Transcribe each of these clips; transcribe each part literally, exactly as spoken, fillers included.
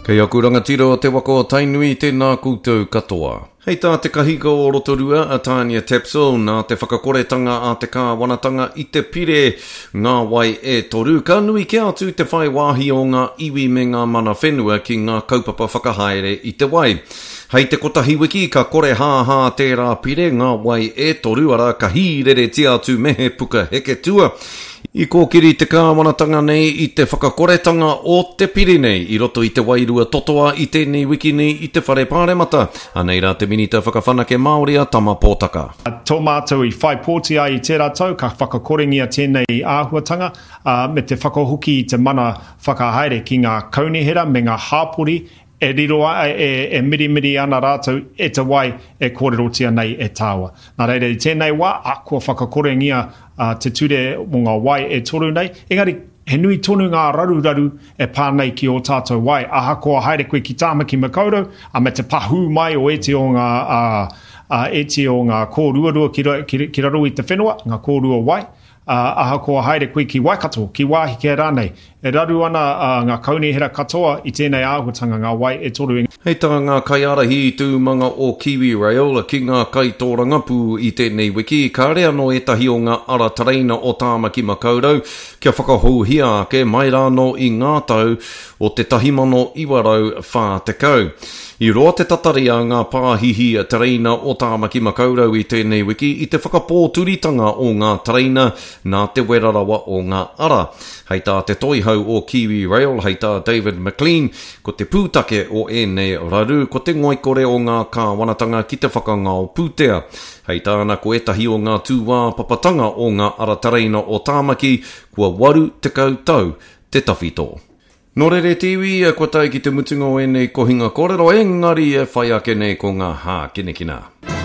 Kei aku rangatira o te wako o tainui tēnā koutou katoa. Hei tā te kahiko o rotorua a Tanya Tapsell nā te whakakoretanga a te kāwanatanga i te pire ngā wai e toru. Ka nui ke atu te whai wāhi o ngā iwi me ngā mana whenua ki ngā kaupapa whakahaere i te wai. Hei te kotahi wiki ka kore hāhā tērā pire ngā wai e toru ara ka hīrere te atu mehe puka heke tua. I kōkiri te kāwanatanga nei i te whakakoretanga o te pire nei i roto i te wairua totoa i tēnei wiki nei i te whare pāremata. Anei rā te minita whakawhanake Māoria tama pōtaka. Tō mātou i whai pōtia i tērā tau ka whakakorengia tēnei āhuatanga uh, me te whakahuki i te mana whakahaere ki ngā kaunihera me ngā hāpori e riro e, e, e miri miri ana rātou e te wai e kōrerotia nei e tāua. Nā reire i tēnei wā, a kua whakakorengia uh, te ture o ngā wai e toru nei. Engari, he nui tonu ngā raru-raru e pānei ki o tātou wai. Aha kua haere koe ki tāmaki makaurau, a me te pahu mai o eti o ngā, uh, uh, eti o ngā kōruarua ki, ki, ki raru i te whenua, ngā kōrua wai. Uh, aha kua haere koe ki Waikato, ki wāhike rānei. E raru ana uh, ngā kaunihera katoa i tēnei āhuatanga ngā wai e toru. Hei tā ngā kaiarahi tūmanga o Kiwi Rail ki ngā kaitorangapu i tēnei wiki. Ka rea no etahi o ngā ara tareina o Tāmaki Makaurau kia whakahouhia ake mai rāno i ngā tau o te tahimano iwarau whā te kau. I roa te tatari a ngā pāhihi tareina o Tāmaki Makaurau i tēnei wiki i te whakapōturitanga o ngā tareina nā te werarawa o ngā ara. Hei tā te toihau o Kiwi Rail, hei tā David McLean, ko te pūtake o ēnei raru, ko te ngoikore o ngā kāwanatanga ki te whakangao pūtea. Hei tāna ko etahi o ngā tūwā papatanga o ngā ara tareina o Tāmaki, kua waru te kautau te tawhito. Nō rere tiwi, kua tai ki te mutunga o ēnei kohinga kōrero, engari e whai ake nei ko ngā hā kinekina.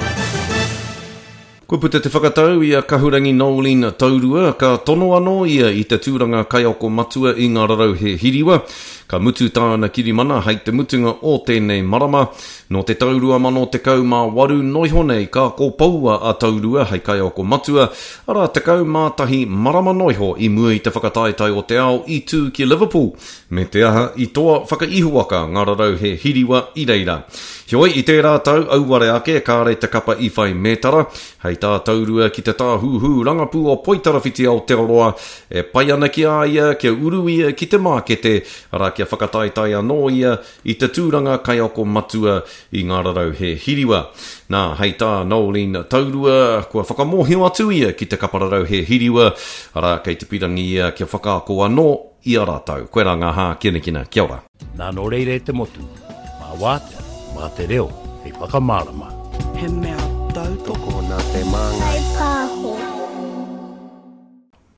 Ko puta te whakatau i a kahurangi Nolin Taurua, ka tono anō ia i te tūranga Kaioko Matua i ngā rarau he hiriwa. Ka mutu tāna kirimana hei te mutunga o tēnei marama. No te taurua mano te kau mā waru noihonei ka kōpaua a taurua hei Kaioko Matua. Ara te kau mā tahi marama noiho i mua i te whakataetai o te ao i tū ki Liverpool. Me te aha i toa whakaihuaka ngā rarau he hiriwa i reira. Hioi i tērā tau auware ake ka rei te kapa i whai mētara. Hei tā taurua ki te tāhuhu rangapu o Poitarawhiti Aotearoa e pai ana ki a ia, kia uru ia ki te mākete, ara kia whakataetai anō ia i te tūranga Kaioko Matua i ngā rarau he hiriwa. Nā, hei tā Nolin Taurua, kua whakamohio atu ia ki te kapararau he hiriwa, ara kei te pirangi ia kia whakaako anō i a rātau. Koe rā ngā hā kinekina, kia ora. Nā no reire te motu, mā wātea, mā te reo, hei whakamārama. He mea tau toko nā te māngai. Hei pāho.